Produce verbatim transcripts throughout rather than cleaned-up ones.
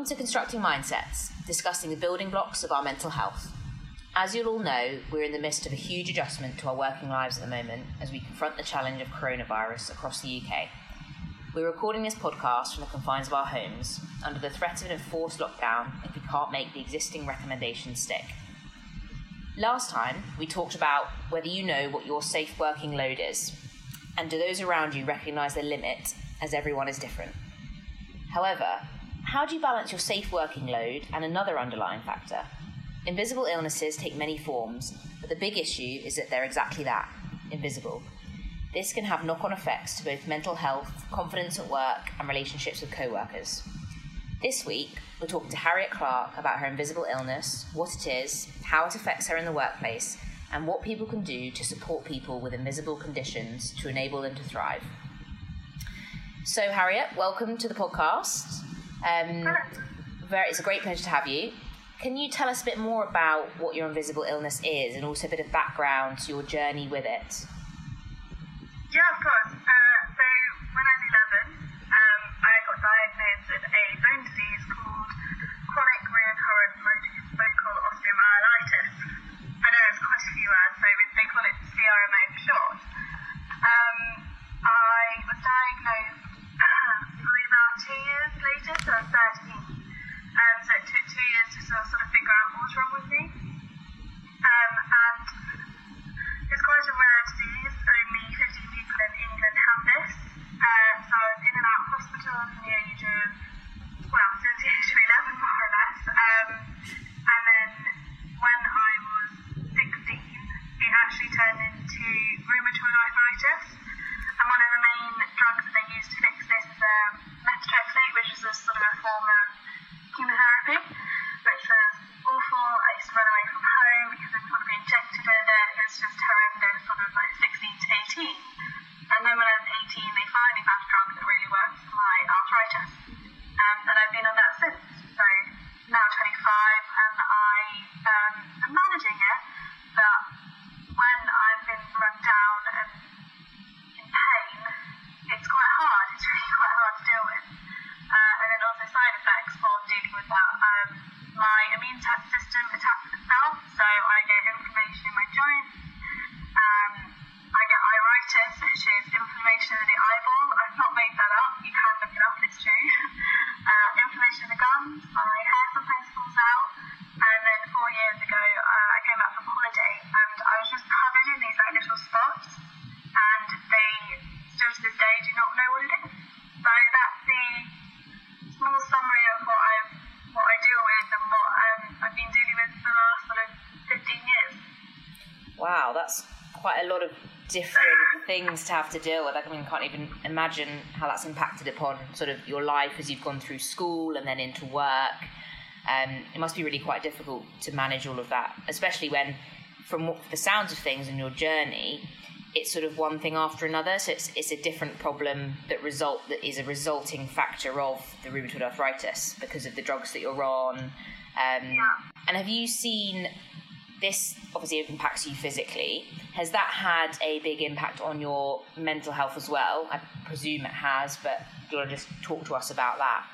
Welcome to Constructing Mindsets, discussing the building blocks of our mental health. As you'll all know, we're in the midst of a huge adjustment to our working lives at the moment as we confront the challenge of coronavirus across the U K. We're recording this podcast from the confines of our homes, under the threat of an enforced lockdown if we can't make the existing recommendations stick. Last time, we talked about whether you know what your safe working load is, and do those around you recognise the limit, as everyone is different. However, how do you balance your safe working load and another underlying factor? Invisible illnesses take many forms, but the big issue is that they're exactly that, invisible. This can have knock-on effects to both mental health, confidence at work, and relationships with co-workers. This week, we're talking to Harriet Clark about her invisible illness, what it is, how it affects her in the workplace, and what people can do to support people with invisible conditions to enable them to thrive. So, Harriet, welcome to the podcast. Um, very, it's a great pleasure to have you. Can you tell us a bit more about what your invisible illness is and also a bit of background to your journey with it? Yeah, of course. Uh, so when I was eleven, um, I got diagnosed with a bone disease called chronic recurrent focal osteomyelitis. I know it's quite a few words, so they call it C R M O for short. Um, I was diagnosed probably about two years later, so I was thirteen. Um, so it took two years to sort of, sort of figure out what was wrong with me. Um, and it's quite a rare disease. Only fifteen people in England have this. Uh, so I was in and out of hospital from the age of, well, since the age of eleven, more or less. Um, and then when I was sixteen, it actually turned into rheumatoid arthritis. And one of the main drugs that they use to fix this is um, methotrexate, which is a sort of a form of chemotherapy, which was awful. I used to run away from home because I sort of injected it. It was just horrendous, sort of like sixteen to eighteen. And then when I was eighteen, they finally found a drug that really works for my arthritis. Um, and I've been on that since. So now twenty-five, and I um, am managing it. But when I've been run down and in pain, it's quite hard. It's really quite hard to deal with. Uh, and then also side effects while dealing with that. Um, my immune system attacks itself, so I get inflammation in my joints. Um, I get iritis, which is inflammation in the eyeball. I've not made that up. You can look it up, it's true. Uh, inflammation in the gums. My hair sometimes falls out. And then four years ago, uh, I came back from holiday, and I was just covered in these like little spots, and they still to this day do not know what it is. So that's the small summary of what I what I deal with and what um, I've been dealing with for the last sort of fifteen years. Wow, that's quite a lot of different things to have to deal with. I mean, I can't even imagine how that's impacted upon sort of your life as you've gone through school and then into work. Um, it must be really quite difficult to manage all of that, especially when, from what, the sounds of things in your journey, it's sort of one thing after another. So it's it's a different problem that result that is a resulting factor of the rheumatoid arthritis because of the drugs that you're on. Um, yeah. And have you seen this? Obviously, it impacts you physically. Has that had a big impact on your mental health as well? I presume it has, but do you want to just talk to us about that?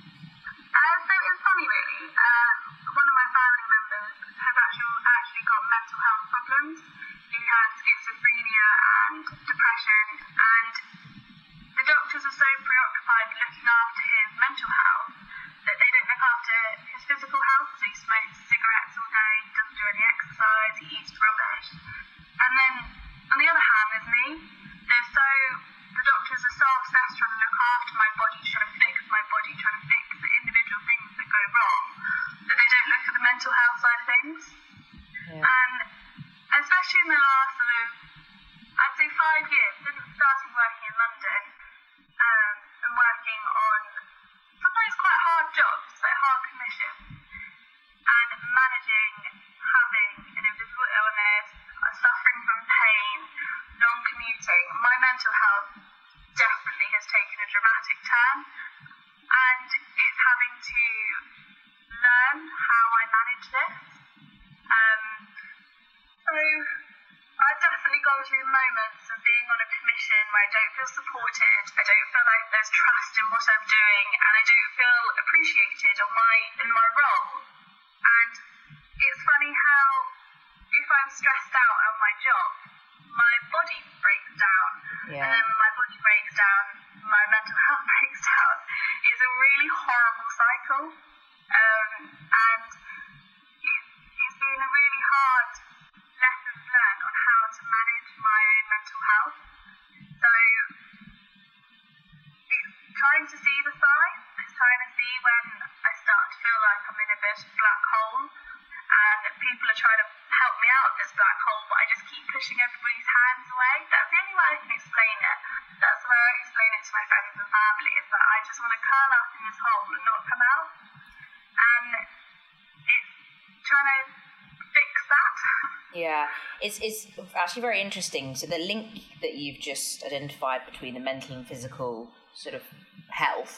Uh, so it's funny, really. Uh, one of my family members has actually actually got mental health problems. He has schizophrenia and depression, and the doctors are so preoccupied looking after his mental health that they don't look after his physical health. So he smokes cigarettes all day, he doesn't do any exercise, he eats rubbish. And then on the other hand, there's me. They're so the doctors are so obsessed trying to look after my body, trying to fix my body, trying to fix the individual things that go wrong, that they don't look at the mental health side of things. Yeah. And especially in the last sort of, I'd say five years, since starting working in London, um, and working on sometimes quite hard jobs, like hard commissions, and managing having an invisible illness, uh, suffering from pain, long commuting, my mental health definitely has taken a dramatic turn, and it's having to learn how I manage this. Um, so I don't feel supported, I don't feel like there's trust in what I'm doing, and I don't feel appreciated on my in my role. And it's funny how if I'm stressed out on my job, my body breaks down, Yeah. and then my body breaks down, my mental health breaks down. It's a really horrible cycle, um, and it, it's been a really hard lessons learned on how to manage my own mental health. So it's trying to see the signs, it's trying to see when I start to feel like I'm in a bit of a black hole, and people are trying to help me out of this black hole, but I just keep pushing everybody's hands away. That's the only way I can explain it. That's the way I explain it to my friends and family, is that I just want to curl up in this hole and not come out. And it's trying to fix that. Yeah, it's it's actually very interesting. So the link that you've just identified between the mental and physical sort of health,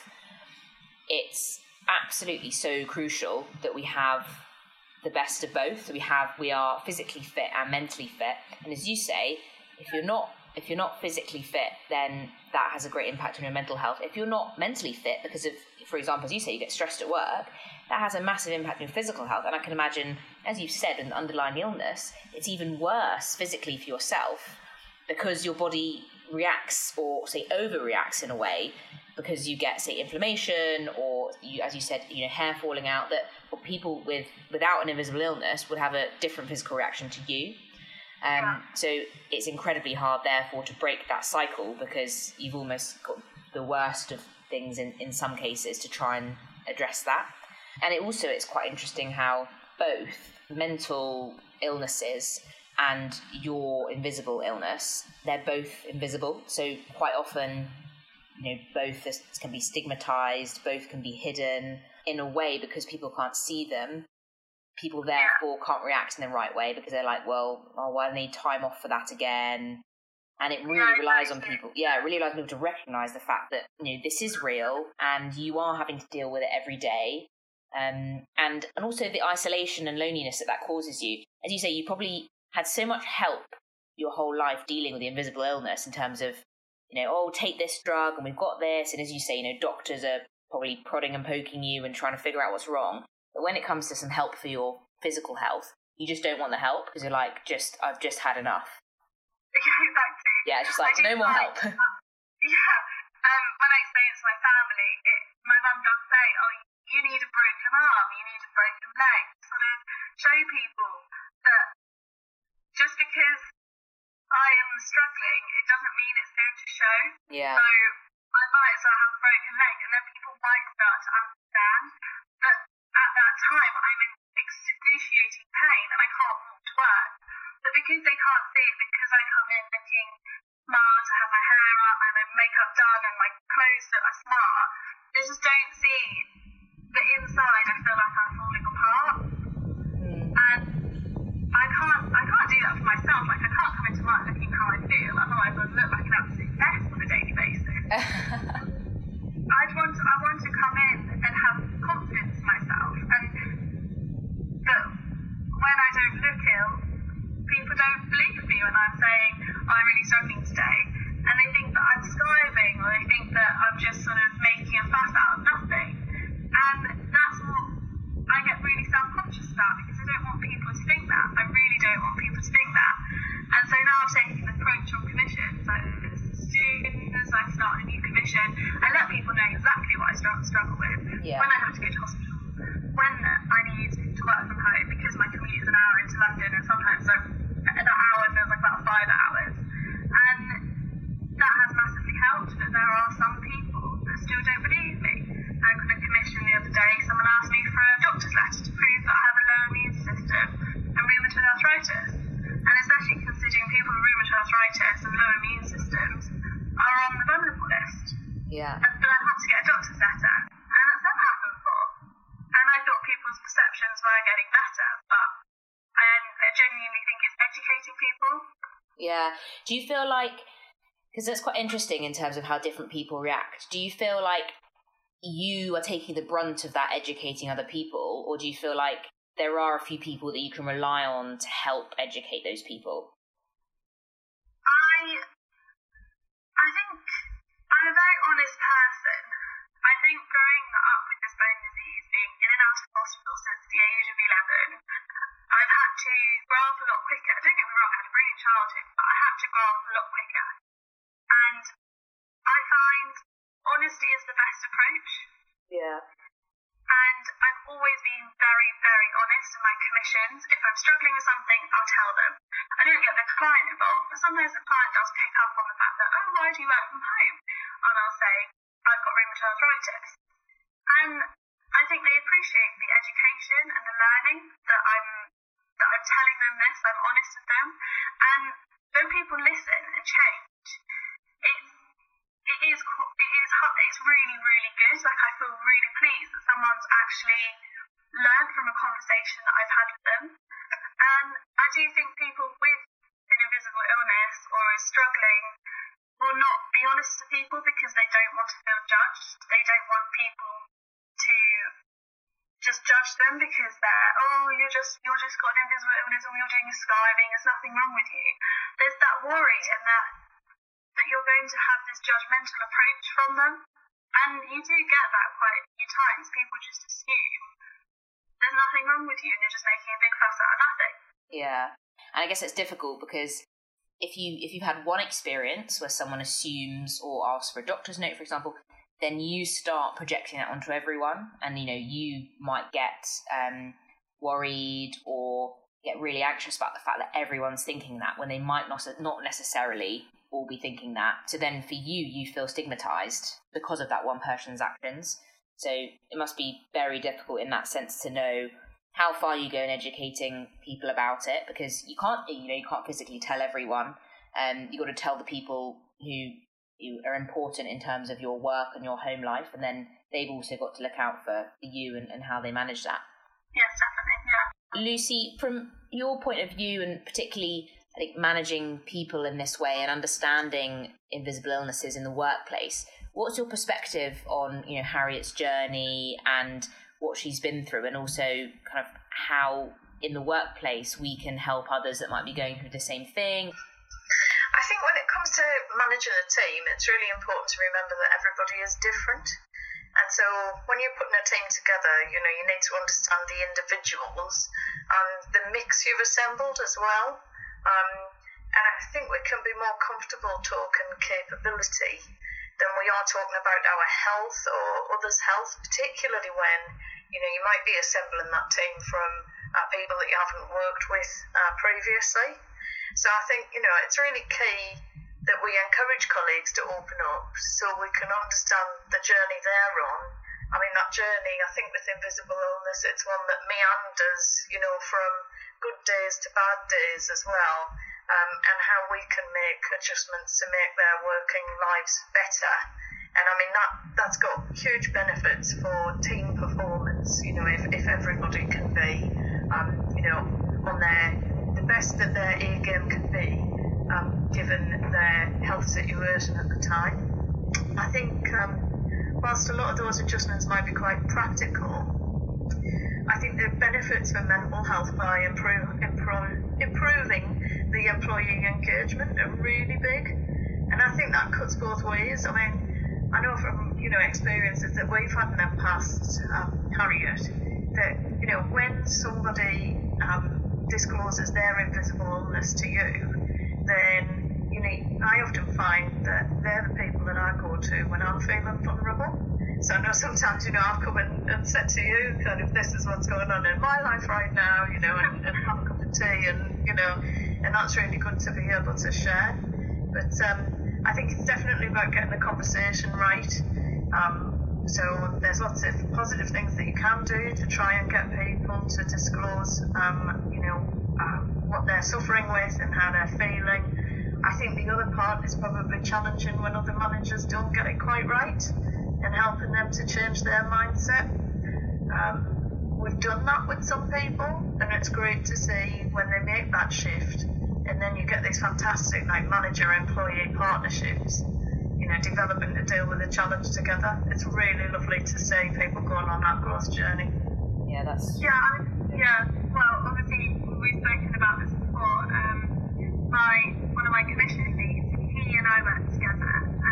it's absolutely so crucial that we have the best of both. We have we are physically fit and mentally fit. And as you say, if you're not if you're not physically fit, then that has a great impact on your mental health. If you're not mentally fit because of, for example, as you say, you get stressed at work, that has a massive impact on your physical health. And I can imagine, as you've said, an underlying illness, it's even worse physically for yourself because your body reacts or, say, overreacts in a way because you get, say, inflammation or, you, as you said, you know, hair falling out, that people with without an invisible illness would have a different physical reaction to you. Um, so it's incredibly hard, therefore, to break that cycle because you've almost got the worst of things in, in some cases to try and address that. And it also, it's quite interesting how both mental illnesses and your invisible illness, they're both invisible. So quite often, you know, both can be stigmatized, both can be hidden in a way because people can't see them. People therefore can't react in the right way because they're like, well, oh, well, I need time off for that again. And it really Yeah, relies on exactly. people, yeah, it really relies on people to recognise the fact that, you know, this is real and you are having to deal with it every day. Um, and, and also the isolation and loneliness that that causes you. As you say, you probably had so much help your whole life dealing with the invisible illness in terms of, you know, oh, take this drug and we've got this. And as you say, you know, doctors are probably prodding and poking you and trying to figure out what's wrong. But when it comes to some help for your physical health, you just don't want the help because you're like, just, I've just had enough. Yeah, exactly. Yeah, it's just like, I do no more find- help. Yeah, um, when I explain it to my family, it, my mum does say, oh, you need a broken arm, you need a broken leg, sort of show people that just because I am struggling, it doesn't mean it's going to show. Yeah. So I might as well have a broken leg, and then people might start to understand. But at that time, I'm in excruciating pain, and I can't walk to work. But because they can't see it, because I come in looking smart, I have my hair up, I have my makeup done, and my clothes that are smart, they just don't see that inside I feel like I'm falling apart. Mm. And I can't, I can't do that for myself. Like, I can't come into work looking how I feel, otherwise I'd look like an absolute mess on a daily basis. I want, I want to come in and have confidence in myself, and that when I don't look ill, people don't believe me when I'm saying, oh, I'm really struggling today, and they think that I'm skiving, or they think that I'm just sort of making a fuss out of nothing. And that's what I get really self-conscious about, because I don't want people to think that. I really don't want people to think that. And so now I'm taking an approach on commission. So as soon as I start a new commission, I let people know exactly what I start to struggle with. Yeah. When I have to go to hospital, when I need to work from home, because my commute is an hour into London, and sometimes so that hour feels like about five hours. And that has massively helped, but there are some people that still don't believe me. I got a commission the other day, someone asked me for a doctor's letter to prove that I have a low immune system and rheumatoid arthritis. And especially considering people with rheumatoid arthritis and low immune systems are on the vulnerable list. Yeah. And, but I had to get a doctor's letter, and that's never happened before. And I thought people's perceptions were getting better, but I, I genuinely think it's educating people. Yeah. Do you feel like, because that's quite interesting in terms of how different people react, do you feel like you are taking the brunt of that educating other people, or do you feel like there are a few people that you can rely on to help educate those people? I I I think I'm a very honest person. I think growing up with this bone disease, being in and out of hospital since the age of eleven, I've had to grow up a lot quicker. Don't get me wrong, I had a brilliant childhood, but I had to grow up a lot quicker. And I find honesty is the best approach. Yeah. And I've always been very, very honest in my commissions. If I'm struggling with something, I'll tell them. I don't get the client involved, but sometimes the client does pick up on the fact that, oh, why do you work from home? And I'll say, I've got rheumatoid arthritis. And I think they appreciate the education and the learning that I'm that I'm telling them this. I'm honest with them. And when people listen and change, it's it is it is it's really really good. Like I feel really pleased that someone's actually learned from a conversation that I've had with them. And I do think people with an invisible illness or is struggling will not be honest to people because they don't want to feel judged. They don't want people to just judge them because they're, oh, you're just you're just got an invisible illness, or you're doing skiving, there's nothing wrong with you. There's that worry and that that you're going to have this judgmental approach from them. And you do get that quite a few times. People just assume there's nothing wrong with you and you're just making a big fuss out of nothing. Yeah. And I guess it's difficult because if you if you've had one experience where someone assumes or asks for a doctor's note, for example, then you start projecting that onto everyone, and you know you might get um, worried or get really anxious about the fact that everyone's thinking that when they might not not necessarily all be thinking that. So then for you, you feel stigmatized because of that one person's actions. So it must be very difficult in that sense to know how far you go in educating people about it, because you can't, you know, you can't physically tell everyone. Um, you've got to tell the people who, who are important in terms of your work and your home life, and then they've also got to look out for you and, and how they manage that. Yes, definitely, yeah. Lucy, from your point of view, and particularly I think managing people in this way and understanding invisible illnesses in the workplace, what's your perspective on, you know, Harriet's journey and what she's been through, and also kind of how in the workplace we can help others that might be going through the same thing? I think when it comes to managing a team, it's really important to remember that everybody is different. And so when you're putting a team together, you know, you need to understand the individuals and the mix you've assembled as well. Um, and I think we can be more comfortable talking capability than we are talking about our health or others' health, particularly when, you know, you might be assembling that team from uh, people that you haven't worked with uh, previously. So I think, you know, it's really key that we encourage colleagues to open up so we can understand the journey they're on. I mean, that journey, I think with invisible illness, it's one that meanders, you know, from good days to bad days as well, um, and how we can make adjustments to make their working lives better. And I mean, that, that's got huge benefits for team performance, you know, if, if everybody can be, um, you know, on their, the best that their A game can be, um, given their health situation at the time. I think, um, whilst a lot of those adjustments might be quite practical, I think the benefits for mental health by improve, improve, improving the employee engagement are really big. And I think that cuts both ways. I mean, I know from, you know, experiences that we've had in the past, um, Harriet, that, you know, when somebody um, discloses their invisible illness to you, then, you know, I often find that they're the people that I go to when I'm feeling vulnerable. So I know sometimes, you know, I've come and, and said to you, kind of, this is what's going on in my life right now, you know, and, and have a cup of tea, and, you know, and that's really good to be able to share. But um, I think it's definitely about getting the conversation right. Um, so there's lots of positive things that you can do to try and get people to disclose, um, you know, uh, what they're suffering with and how they're feeling. I think the other part is probably challenging when other managers don't get it quite right, and helping them to change their mindset. Um, we've done that with some people, and it's great to see when they make that shift, and then you get these fantastic like manager-employee partnerships, you know, developing to deal with the challenge together. It's really lovely to see people going on that growth journey. Yeah, that's... Yeah, I, yeah. Well, obviously, we've spoken about this before. Um, my, one of my commissioning leads, he and I worked together,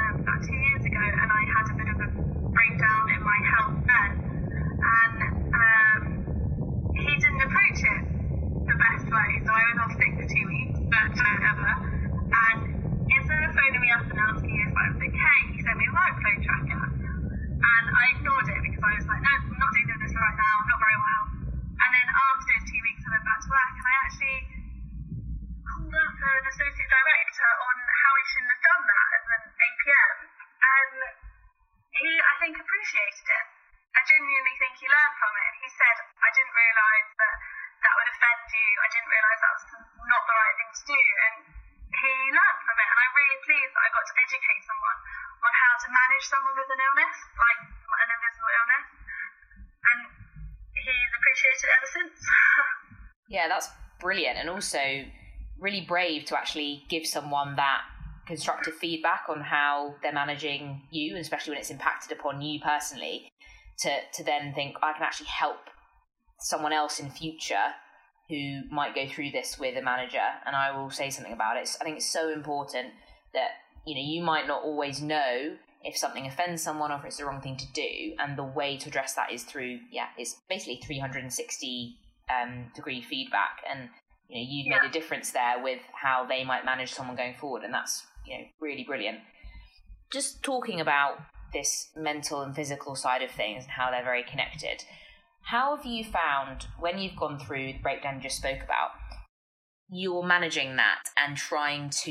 to an associate director on how he shouldn't have done that as an A P M, and he, I think, appreciated it. I genuinely think he learned from it. He said, I didn't realise that that would offend you. I didn't realise that was not the right thing to do. And he learned from it. And I'm really pleased that I got to educate someone on how to manage someone with an illness, like an invisible illness. And he's appreciated it ever since. Yeah, that's brilliant. And also really brave to actually give someone that constructive feedback on how they're managing you, especially when it's impacted upon you personally. To, to then think, I can actually help someone else in future who might go through this with a manager, and I will say something about it. I think it's so important that, you know, you might not always know if something offends someone or if it's the wrong thing to do, and the way to address that is through, yeah, it's basically three hundred sixty um, degree feedback, and, you know, you've yeah. made a difference there with how they might manage someone going forward, and that's, you know, really brilliant. Just talking about this mental and physical side of things and how they're very connected. How have you found, when you've gone through the breakdown you just spoke about, you're managing that and trying to,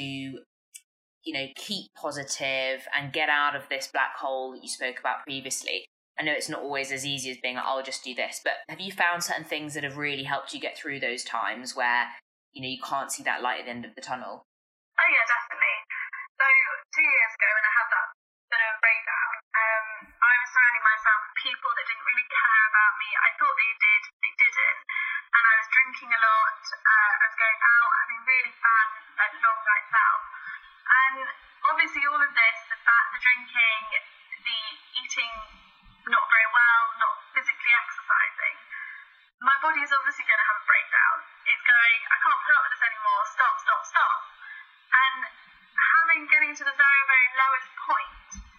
you know, keep positive and get out of this black hole that you spoke about previously? I know it's not always as easy as being like, oh, I'll just do this, but have you found certain things that have really helped you get through those times where, you know, you can't see that light at the end of the tunnel? Oh yeah, definitely. So two years ago when I had that bit of a breakdown, um, I was surrounding myself with people that didn't really care about me. I thought they did, they didn't. And I was drinking a lot, uh, I was going out, having really bad uh, long nights out. And obviously all of this, the fat, the drinking, the eating not very well, not physically exercising, my body is obviously going to have a breakdown. It's going, I can't put up with this anymore, stop, stop, stop. And having, getting to the very, very lowest point,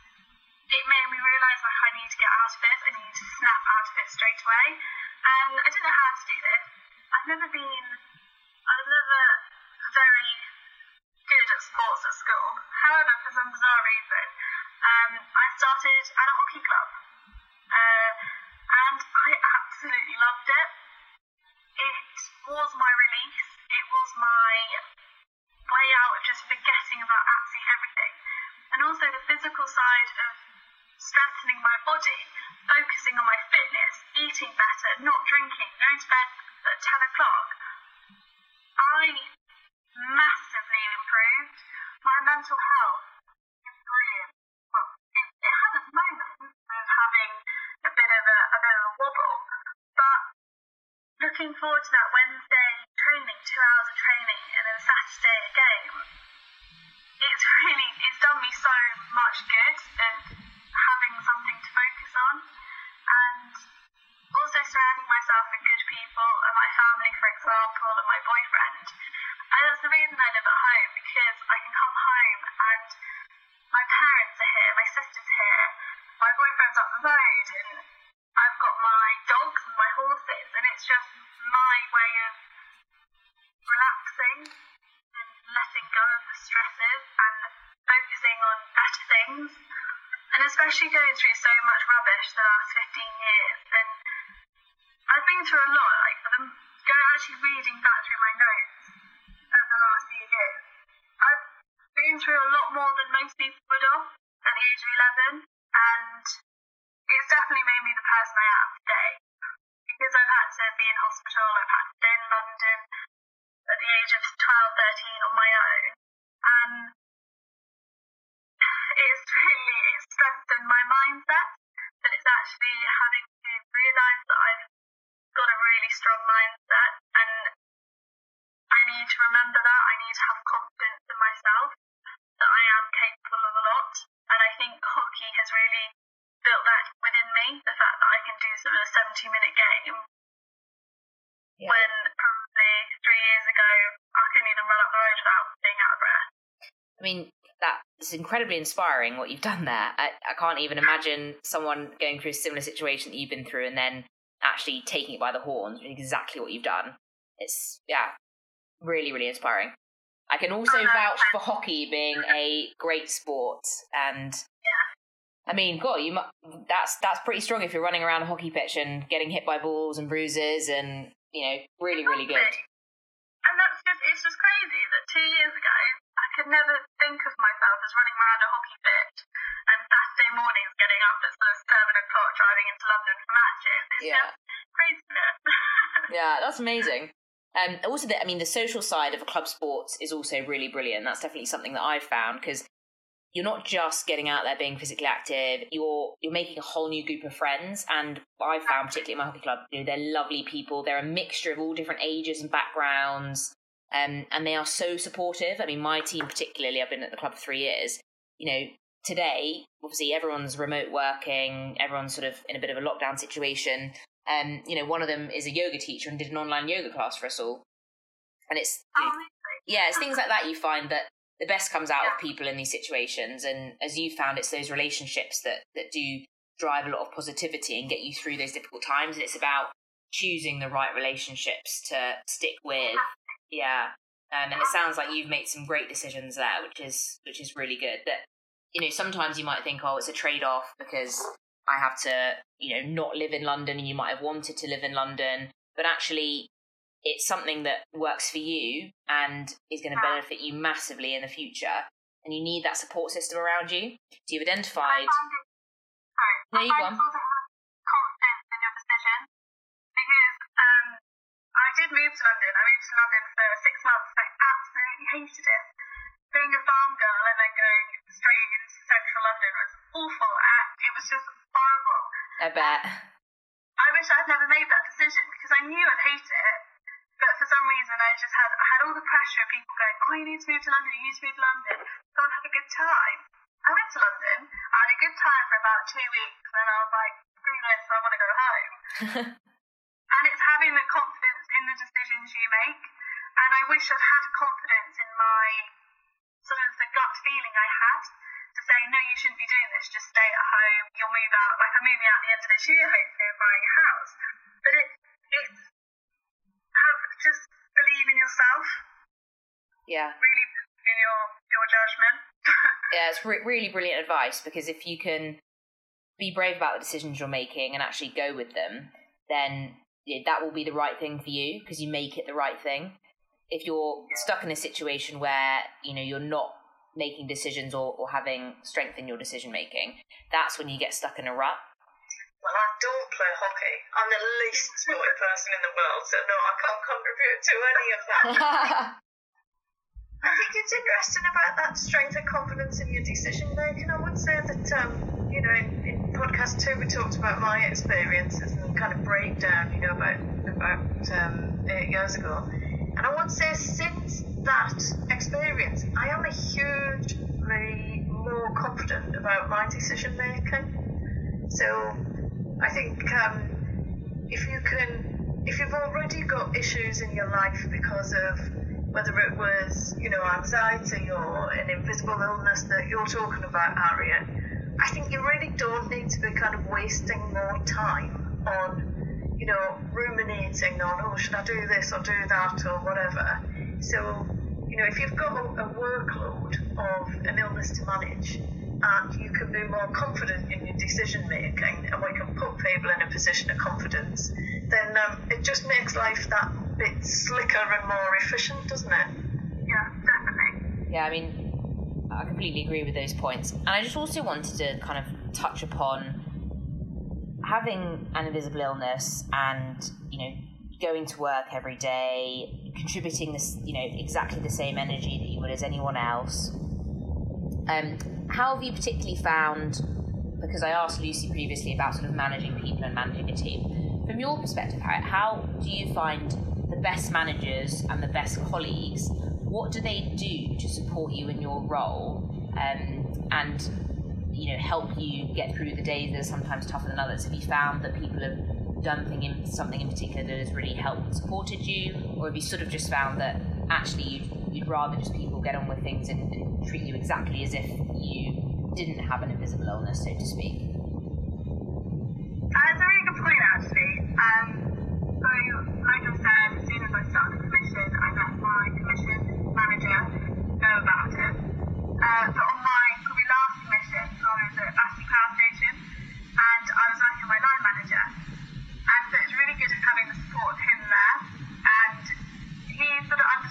it made me realise, like, I need to get out of this, I need to snap out of it straight away. And I didn't know how to do this. I've never been, I was never very good at sports at school. However, for some bizarre reason, um, I started at a hockey club. Uh, and I absolutely loved it. It was my release. It was my way out of just forgetting about absolutely everything. And also the physical side of strengthening my body, focusing on my fitness, eating better, not drinking, going to bed at ten o'clock. I massively improved. My mental health is brilliant. Well, it, it has its moments of having a bit of a, a bit of a wobble, but looking forward to that Wednesday training, two hours of training, and then Saturday a game, it's really, it's done me so much good, and having something to focus on, and also surrounding myself with good people, and my family, for example, and my boyfriend. And that's the reason I live at home, because I can come home and my parents are here, my sister's here, my boyfriend's up the road, and I've got my dogs and my horses, and it's just my way of relaxing and letting go of the stresses and focusing on better things. And especially going through so much rubbish the last fifteen years, and I've been through a lot, like I'm going actually reading back through my notes over the last few years. I've been through a lot more than most people would have at the age of eleven, and it's definitely made me the person I am today, because I've had to be in hospital, I've had to stay in London at the age of twelve, thirteen on my own, and it's really, it's strengthened my mindset, but it's actually having to realise that I've got a really strong mindset, and I need to remember that, I need to have confidence in myself, that I am capable of a lot, and I think hockey has really built that within me, the fact that I can do sort of a seventy minute game, yeah. when probably three years ago I couldn't even run up the road without being out of breath. I mean, that is incredibly inspiring what you've done there. I, I can't even imagine someone going through a similar situation that you've been through and then actually taking it by the horns, exactly what you've done. It's, yeah, really, really inspiring. I can also vouch for hockey being a great sport, and yeah. I mean, God, you mu- that's that's pretty strong if you're running around a hockey pitch and getting hit by balls and bruises, and, you know, really, really good. And that's just, it's just crazy that two years ago, I could never think of myself as running around a hockey pitch and Saturday mornings getting up at sort of seven o'clock driving into London for matches. It's Yeah. just craziness. Yeah, that's amazing. Um, also, the, I mean, the social side of a club sports is also really brilliant. That's definitely something that I've found, because you're not just getting out there being physically active, you're you're making a whole new group of friends. And I found, particularly in my hockey club, you know, they're lovely people. They're a mixture of all different ages and backgrounds, um, and they are so supportive. I mean, my team particularly, I've been at the club for three years. You know, today, obviously, everyone's remote working, everyone's sort of in a bit of a lockdown situation. Um, you know, one of them is a yoga teacher and did an online yoga class for us all. And it's, Oh, yeah, it's things like that you find that the best comes out Yeah. of people in these situations. And as you found, it's those relationships that, that do drive a lot of positivity and get you through those difficult times. And it's about choosing the right relationships to stick with. Yeah. Um, and it sounds like you've made some great decisions there, which is which is really good. That, you know, sometimes you might think, oh, it's a trade-off because I have to, you know, not live in London, and you might have wanted to live in London, but actually it's something that works for you and is going to benefit you massively in the future, and you need that support system around you. So you've identified... I find it, sorry, No, I you go find on. it also having confidence in your decision, because um, I did move to London. I moved to London for six months. I absolutely hated it. Being a farm girl and then going straight into central London was awful. And it was just horrible. I bet. I wish I'd never made that decision, because I knew I'd hate it. But for some reason, I just had I had all the pressure of people going, oh, you need to move to London, you need to move to London, go and have a good time. I went to London, I had a good time for about two weeks, and then I was like, screw this, I want to go home. And it's having the confidence in the decisions you make. And I wish I'd had confidence in my, sort of the gut feeling I had to say, no, you shouldn't be doing this, just stay at home, you'll move out, like I'm moving out at the end of this year, hopefully, and buying a house. But it, it's, have, just believe in yourself, Yeah. really in your, your judgment. Yeah, it's re- really brilliant advice, because if you can be brave about the decisions you're making and actually go with them, then you know, that will be the right thing for you, because you make it the right thing. If you're stuck in a situation where, you know, you're not making decisions or, or having strength in your decision making, that's when you get stuck in a rut. Well, I don't play hockey. I'm the least sporty person in the world, so no, I can't contribute to any of that. I think it's interesting about that strength and confidence in your decision making. I would say that, um, you know, in, in podcast two we talked about my experiences and kind of breakdown, you know, about about um, eight years ago. And I would say since that experience, I am a hugely more confident about my decision making. So I think um, if you can, if you've already got issues in your life because of whether it was, you know, anxiety or an invisible illness that you're talking about, Harriet, I think you really don't need to be kind of wasting more time on, you know, ruminating on, oh, should I do this or do that or whatever. So, you know, if you've got a, a workload of an illness to manage and you can be more confident in your decision making, and we can put people in a position of confidence, then um, it just makes life that bit slicker and more efficient, doesn't it? Yeah, definitely. Yeah, I mean, I completely agree with those points. And I just also wanted to kind of touch upon having an invisible illness and, you know, going to work every day, contributing this, you know, exactly the same energy that you would as anyone else. Um, how have you particularly found, because I asked Lucy previously about sort of managing people and managing a team, from your perspective, Harriet, how do you find the best managers and the best colleagues? What do they do to support you in your role, um, and, you know, help you get through the days that are sometimes tougher than others? Have you found that people have done thing in, something in particular that has really helped and supported you, or have you sort of just found that actually you'd, you'd rather just people get on with things and, and treat you exactly as if you didn't have an invisible illness, so to speak? Uh, it's a really good point, actually. Um, so, like I said, as soon as I started the commission, I let my commission manager know about it. Uh, but on my probably last commission, I was at Battersea Power Station, and I was working with my line manager. And so it's really good having the support of him there. And he sort of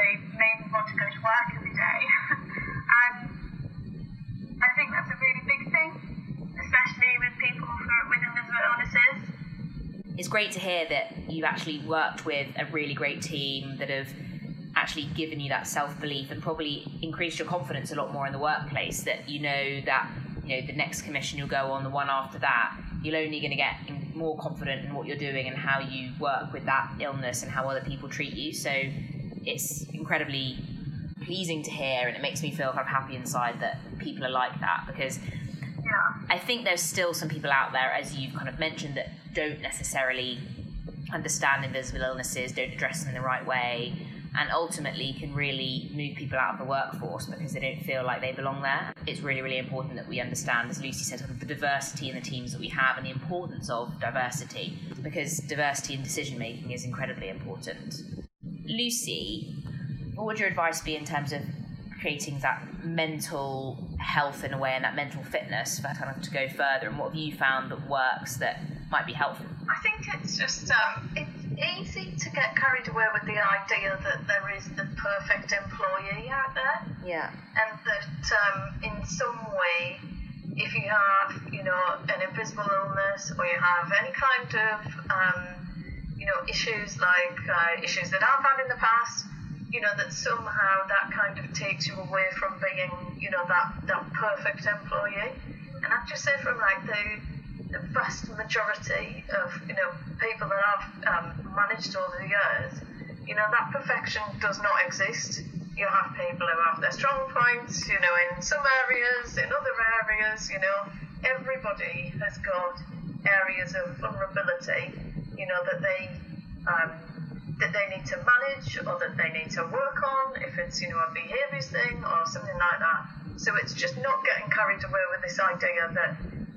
they may want to go to work every day. And I think that's a really big thing, especially with people who are with invisible illnesses. It's great to hear that you've actually worked with a really great team that have actually given you that self-belief and probably increased your confidence a lot more in the workplace, that you know that, you know, the next commission you'll go on, the one after that, you're only going to get more confident in what you're doing and how you work with that illness and how other people treat you. So it's incredibly pleasing to hear, and it makes me feel kind of happy inside that people are like that, because yeah. I think there's still some people out there, as you've kind of mentioned, that don't necessarily understand invisible illnesses, don't address them in the right way, and ultimately can really move people out of the workforce because they don't feel like they belong there. It's really, really important that we understand, as Lucy said, sort of the diversity in the teams that we have and the importance of diversity, because diversity in decision making is incredibly important. Lucy, what would your advice be in terms of creating that mental health in a way and that mental fitness for kind of to go further, and what have you found that works that might be helpful? I think it's just um, it's easy to get carried away with the idea that there is the perfect employee out there. Yeah. And that um, in some way, if you have, you know, an invisible illness, or you have any kind of, um, you know, issues like uh, issues that I've had in the past, you know, that somehow that kind of takes you away from being, you know, that, that perfect employee. And I'd just say from like the the vast majority of, you know, people that I've um, managed over the years, you know, that perfection does not exist. You have people who have their strong points, you know, in some areas, in other areas, you know, everybody has got areas of vulnerability, you know, that they um, that they need to manage, or that they need to work on, if it's, you know, a behaviours thing or something like that. So it's just not getting carried away with this idea that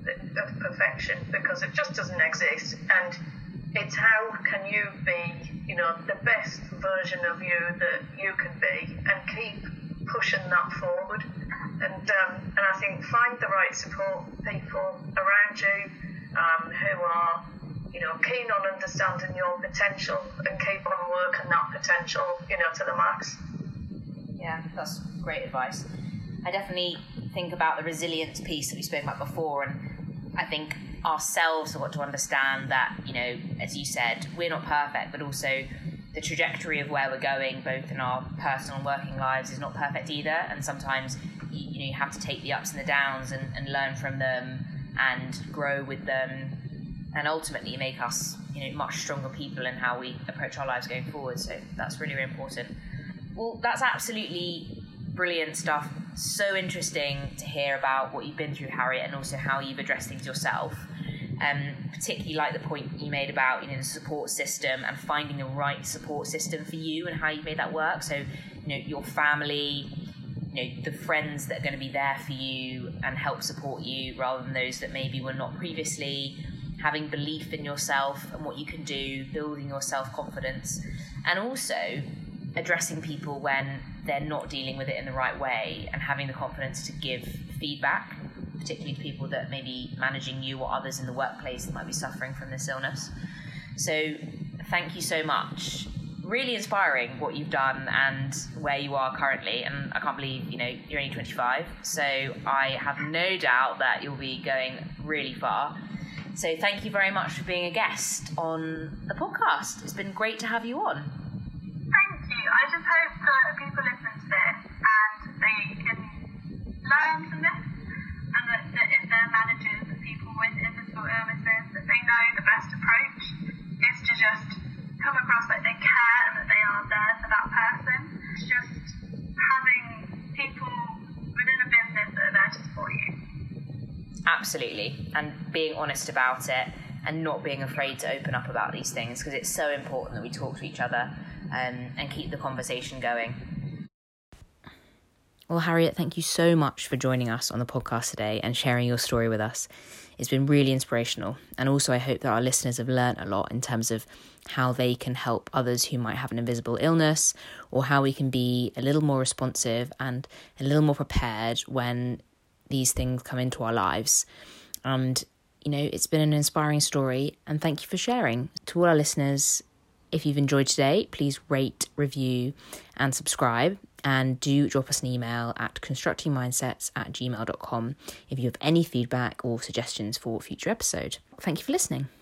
of perfection, because it just doesn't exist. And it's how can you be, you know, the best version of you that you can be, and keep pushing that forward. And um, and I think find the right support people around you um, who are, you know, keen on understanding your potential, and keep on working that potential, you know, to the max. Yeah, that's great advice. I definitely think about the resilience piece that we spoke about before, and I think ourselves have got to understand that, you know, as you said, we're not perfect, but also the trajectory of where we're going, both in our personal and working lives, is not perfect either. And sometimes, you, you know, you have to take the ups and the downs and, and learn from them and grow with them, and ultimately make us, you know, much stronger people in how we approach our lives going forward. So that's really, really important. Well, that's absolutely brilliant stuff. So interesting to hear about what you've been through, Harriet, and also how you've addressed things yourself. Um, particularly like the point you made about, you know, the support system and finding the right support system for you and how you've made that work. So, you know, your family, you know, the friends that are going to be there for you and help support you, rather than those that maybe were not previously. Having belief in yourself and what you can do, building your self-confidence, and also addressing people when they're not dealing with it in the right way, and having the confidence to give feedback, particularly to people that may be managing you or others in the workplace that might be suffering from this illness. So thank you so much. Really inspiring what you've done and where you are currently, and I can't believe, you know, you're only twenty-five, so I have no doubt that you'll be going really far. So thank you very much for being a guest on the podcast. It's been great to have you on. Thank you. I just hope that people listen to this and they can learn from this, and that, that if they're managers and people with invisible illnesses, that they know the best approach is to just come across like they care and that they are there for that person. It's just having people within a business that are there to support you. Absolutely, and being honest about it and not being afraid to open up about these things, because it's so important that we talk to each other um, and keep the conversation going. Well, Harriet, thank you so much for joining us on the podcast today and sharing your story with us. It's been really inspirational, and also I hope that our listeners have learnt a lot in terms of how they can help others who might have an invisible illness, or how we can be a little more responsive and a little more prepared when these things come into our lives. And, you know, it's been an inspiring story, and thank you for sharing. To all our listeners, If you've enjoyed today, please rate, review and subscribe, and do drop us an email at constructing mindsets at gmail dot com if you have any feedback or suggestions for future episode. Thank you for listening.